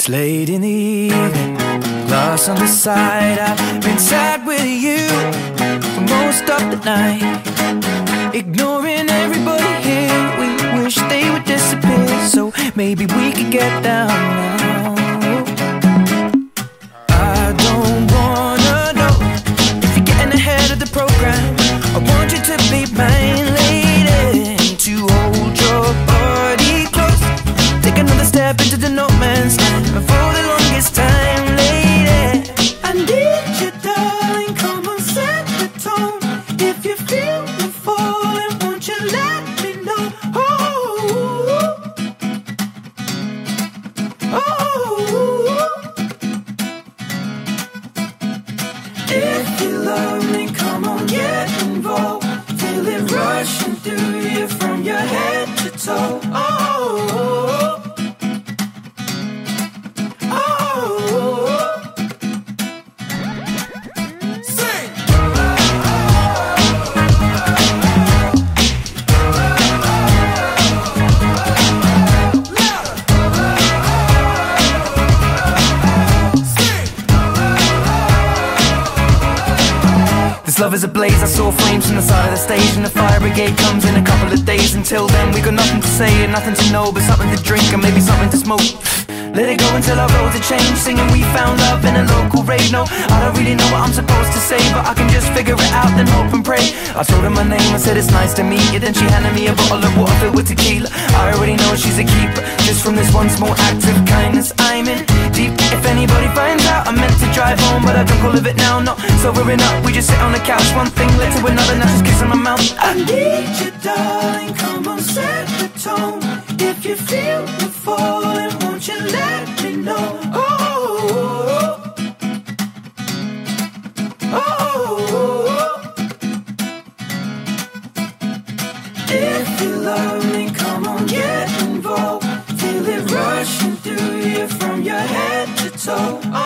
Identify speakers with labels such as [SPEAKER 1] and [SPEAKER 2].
[SPEAKER 1] It's late in the evening, glass on the side. I've been sad with you for most of the night, ignoring everybody here. We wish they would disappear, so maybe we could get down now. I don't wanna know if you're getting ahead of the program. I want you to be mine, lady, to hold your body close. Take another step into the no man's land for the longest time, lady. I need you, darling, come on, set the tone. If you feel me falling, won't you let me know? Oh, oh. If you love me, come on, get involved. Feel it rushing through you from your head to toe. Oh, love is ablaze, I saw flames from the side of the stage, and the fire brigade comes in a couple of days. Until then we got nothing to say and nothing to know, but something to drink and maybe something to smoke. Let it go until our roads are changed, singing we found love in a local rave. No, I don't really know what I'm supposed to say, but I can just figure it out, then hope and pray. I told her my name, I said it's nice to meet you. Then she handed me a bottle of water filled with tequila. I already know she's a keeper, just from this one small act of kindness. I'm in deep, if anybody finds out. I meant to drive home, but I drunk all of it now. Not sobering up, we just sit on the couch. One thing led to another, now just kissing my mouth. I need you, darling, come on, set the tone. If you feel me falling, won't you let me know? Oh, oh, oh. If you love me, come on, get involved. Feel it rushing through you from your head to toe.